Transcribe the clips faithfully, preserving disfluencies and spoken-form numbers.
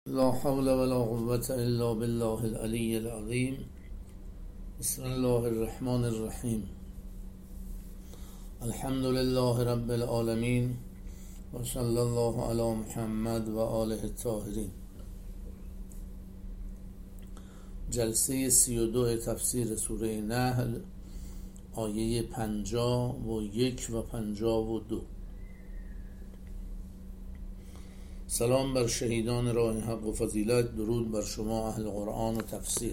لا حول ولا قوة الا بالله العلی العظیم. بسم الله الرحمن الرحیم. الحمد لله رب العالمین و صلی الله علی محمد و آله الطاهرین. جلسه سی و دو تفسیر سوره نحل، آیه پنجاه و یک و پنجاه و دو. سلام بر شهیدان راه حق و فضیلت، درود بر شما اهل قرآن و تفسیر.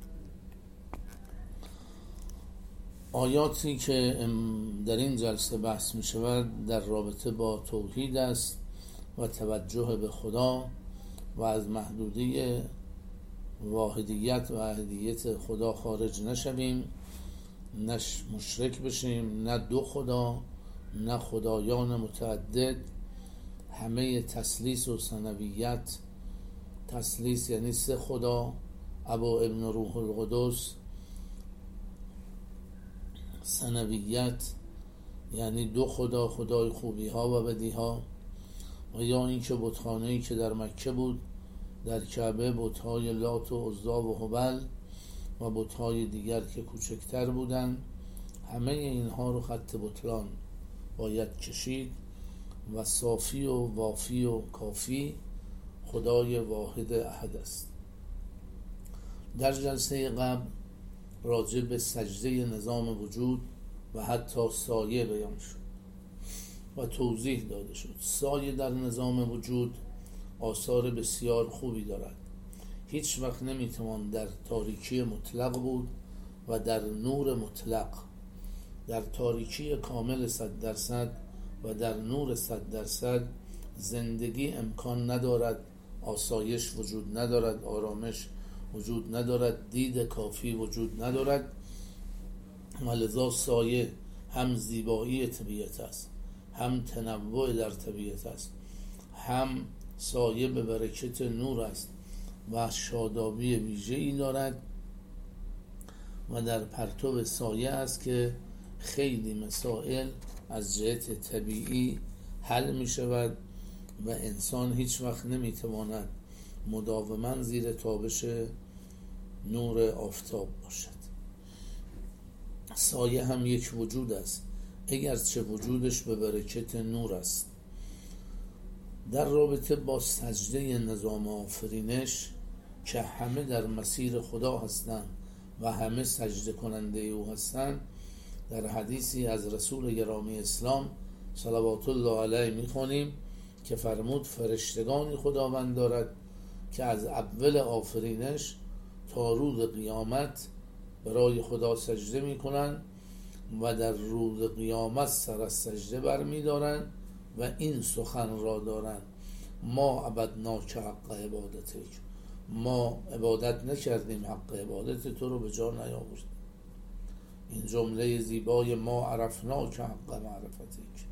آیاتی که در این جلسه بحث می شود در رابطه با توحید است و توجه به خدا و از محدودی واحدیت و احدیت خدا خارج نشویم، نه مشرک بشیم، نه دو خدا، نه خدایان متعدد. همه تثلیث و ثنویت، تثلیث یعنی سه خدا، ابا ابن روح القدس، ثنویت یعنی دو خدا، خدای خوبی ها و بدی ها. و یا اینکه بتخانه‌ای که در مکه بود، در کعبه بت‌های لات و عزی و هبل و بت‌های دیگر که کوچکتر بودند، همه اینها رو خط بطلان باید کشید و صافی و وافی و کافی خدای واحد احد است. در جلسه قبل راجع به سجده نظام وجود و حتی سایه بیان شد و توضیح داده شد. سایه در نظام وجود آثار بسیار خوبی دارد. هیچ وقت نمیتوان در تاریکی مطلق بود و در نور مطلق. در تاریکی کامل صد درصد و در نور صد درصد زندگی امکان ندارد، آسایش وجود ندارد، آرامش وجود ندارد، دید کافی وجود ندارد. ولذا سایه هم زیبایی طبیعت است، هم تنوع در طبیعت است، هم سایه به برکت نور است و شادابی ویژه‌ای دارد. و در پرتو سایه است که خیلی مسائل از جهت طبیعی حل می شود و انسان هیچ وقت نمی تواند مداوما زیر تابش نور آفتاب باشد. سایه هم یک وجود است، اگرچه وجودش به برکت نور است. در رابطه با سجده نظام آفرینش که همه در مسیر خدا هستند و همه سجده کننده او هستند، در حدیثی از رسول گرامی اسلام صلوات الله علیه میخوانیم که فرمود فرشتگانی خداوند دارد که از اول آفرینش تا روز قیامت برای خدا سجده میکنند و در روز قیامت سر از سجده برمیدارند و این سخن را دارند: ما عبدناک حق عبادتک، ما عبادت نکردیم، حق عبادت تو رو به جا نیاوردیم. این جمله زیبای ما عرفناک حق معرفتک،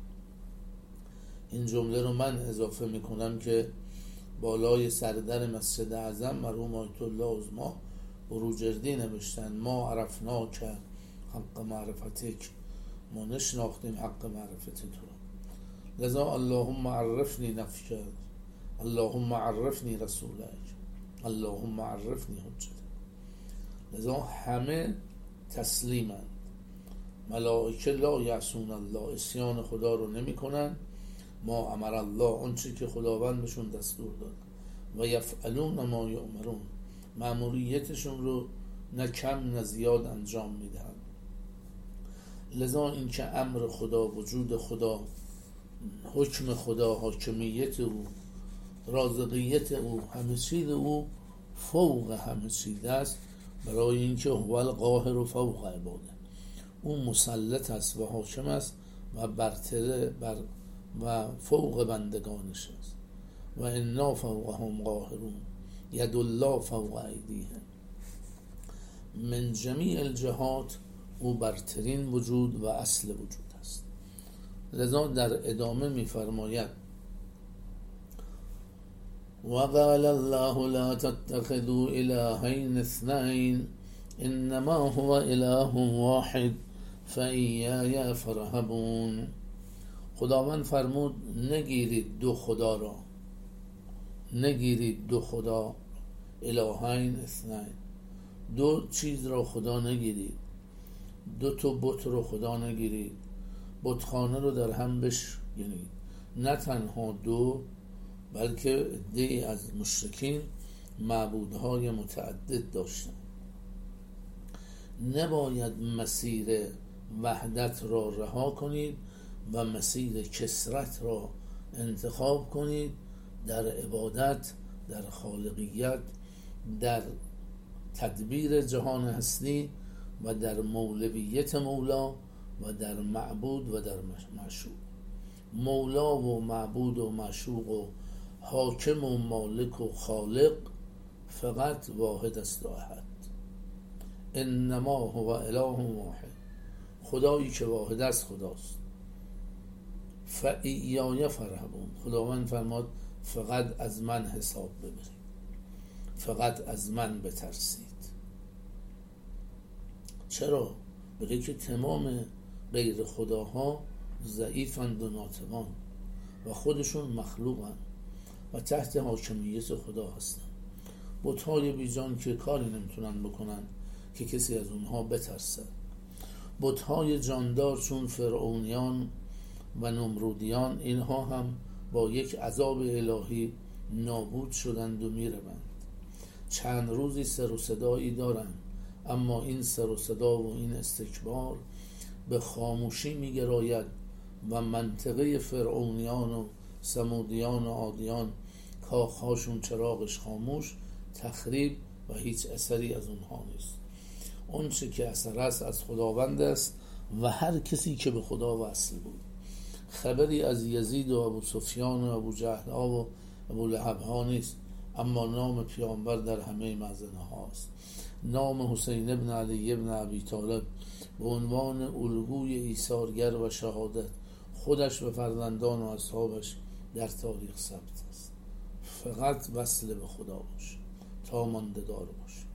این جمله رو من اضافه میکنم که بالای سردر مسجد اعظم مرحوم آیت الله عظمی بروجردی نوشتن: ما عرفناک حق معرفتک، ما نشناختیم حق معرفت تو رو. لذا اللهم عرفنی نفسک، اللهم عرفنی رسولک، اللهم عرفنی حجتک. لذا همه تسلیمند. ملائکه لا یعصون الله، عصیان خدا رو نمی کنن. ما امر الله، اون چی که خداوند بهشون دستور داد، و یفعلون ما یؤمرون، مأموریتشون رو نه کم نه زیاد انجام میدهند. لذا این که امر خدا، وجود خدا، حکم خدا، حاکمیت او، رازقیت او، همه چیز او فوق همه چیز است، برای اینکه هو القاهر و فوق عباده، او مسلط است و حاکم است و برتر بر و فوق بندگانش است. و انا فوقهم قاهرون، ید الله فوق ایدیهم. من جمیع الجهات او برترین وجود و اصل وجود است. لذا در ادامه می‌فرماید: وقال الله لا تتخذوا الهین اثنین انما هو اله واحد فایای فارهبون. خداوند فرمود نگیرید دو خدا را، نگیرید دو خدا، الهین اثنین، دو چیز را خدا نگیرید، دو تا بت رو خدا نگیرید، بتخانه رو در هم بشکنید. نه تنها دو، بلکه عده‌ای از مشرکین معبودهای متعدد داشتند. نباید مسیر وحدت را رها کنید و مسیر کثرت را انتخاب کنید در عبادت، در خالقیت، در تدبیر جهان هستی و در مولویت مولا و در معبود و در معشوق. مولا و معبود و معشوق و حاکم و مالک و خالق فقط واحد است و احد. انما هو اله واحد، خدایی که واحد است خداست. فایای فرهبون، خداوند فرماد فقط از من حساب ببرید، فقط از من بترسید. چرا؟ برای که تمام غیر خداها ضعیفند و ناطقان و خودشون مخلوقند و تحت حاکمیت خدا هستند. بت‌های بیجان که کاری نمیتونن بکنن که کسی از اونها بترسه. بت‌های جاندار چون فرعونیان و نمرودیان، اینها هم با یک عذاب الهی نابود شدند و میروند. چند روزی سر و صدایی دارند، اما این سر و صدا و این استکبار به خاموشی میگراید و منطقه فرعونیان و ثمودیان و عادیان کاخهاشون چراغش خاموش، تخریب و هیچ اثری از اونها نیست. اون چه که اثر است از خداوند است و هر کسی که به خدا وصل بود. خبری از یزید و ابو سفیان و ابو جهل و ابو لهب ها نیست، اما نام پیامبر در همه مأذنه هاست. نام حسین ابن علی ابن ابی طالب به عنوان الگوی ایثارگر و شهادت خودش و فرزندان و اصحابش در تاریخ ثبت است. فقط وصل به خدا باش تا ماندگار باش.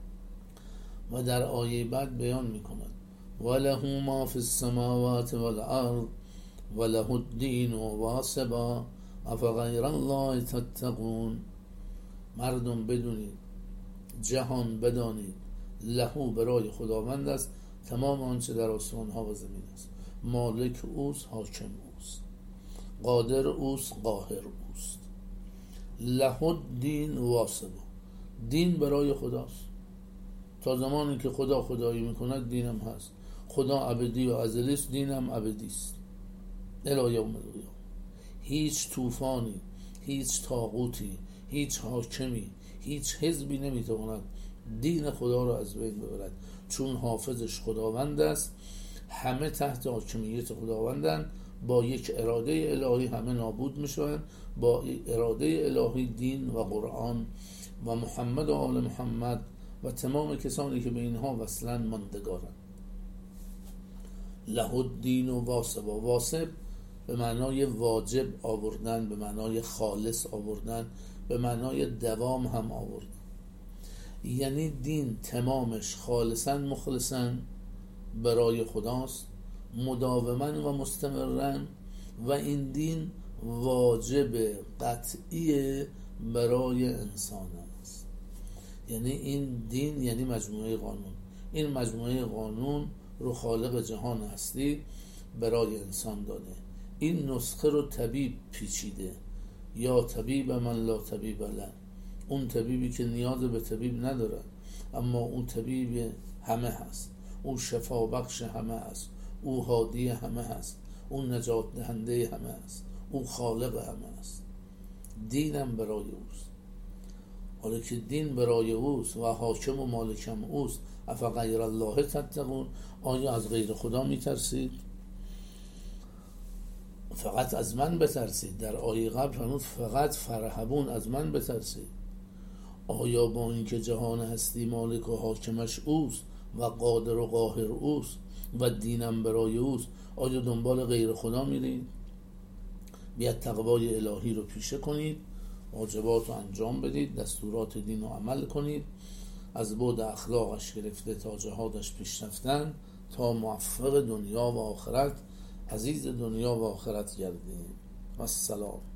و در آیه بعد بیان میکند وله ما فی السماوات والارض وله الدین واصبا افغیر الله تتقون. مردم بدونید، جهان بدانید، لهو برای خداوند است تمام آنچه در آسمان ها و زمین است. مالک اوست، حاکم اوست، قادر اوست، قاهر اوست. له الدین واصبا، دین برای خداست. تا زمانی که خدا خدایی میکند دینم هست. خدا ابدی و ازلی است، دینم ابدی است الی یوم القیامه. هیچ طوفانی، هیچ طاغوتی، هیچ حاکمی، هیچ حزبی نمیتواند دین خدا را از بین ببرد، چون حافظش خداوند است. همه تحت حاکمیت خداوندند. با یک اراده الهی همه نابود میشوند. با اراده الهی دین و قرآن و محمد و آل محمد و تمام کسانی که به اینها وصلن ماندگارند. له الدین و واصب. واصب به معنای واجب آوردن، به معنای خالص آوردن، به معنای دوام هم آوردن. یعنی دین تمامش خالصا مخلصا برای خداست، مداوما و مستمرا، و این دین واجب قطعی برای انسان است. یعنی این دین یعنی مجموعه قانون. این مجموعه قانون رو خالق جهان هستی برای انسان داده. این نسخه رو طبیب پیچیده، یا طبیب من لا طبیب له، اون طبیبی که نیاز به طبیب نداره اما اون طبیب همه هست، اون شفا بخش همه هست، او هادی همه هست، اون نجات دهنده همه هست، اون خالق همه هست. دینم برای اوست. حالا که دین برای اوست و حاکم و مالکم اوست، افغیر الله تتقون، آیا از غیر خدا میترسید؟ فقط از من بترسید. در آیه قبل فرمود فقط فرهبون، از من بترسید. آیا با اینکه جهان هستی مالک و حاکمش اوست و قادر و قاهر اوست و دینم برای اوست، آیا دنبال غیر خدا میرید؟ بیاد تقوای الهی رو پیشه کنید، واجبات رو انجام بدید، دستورات دین رو عمل کنید، از بعد اخلاقش گرفته تا جهادش پیش رفتن، تا موفق دنیا و آخرت، عزیز دنیا و آخرت گردید. و السلام.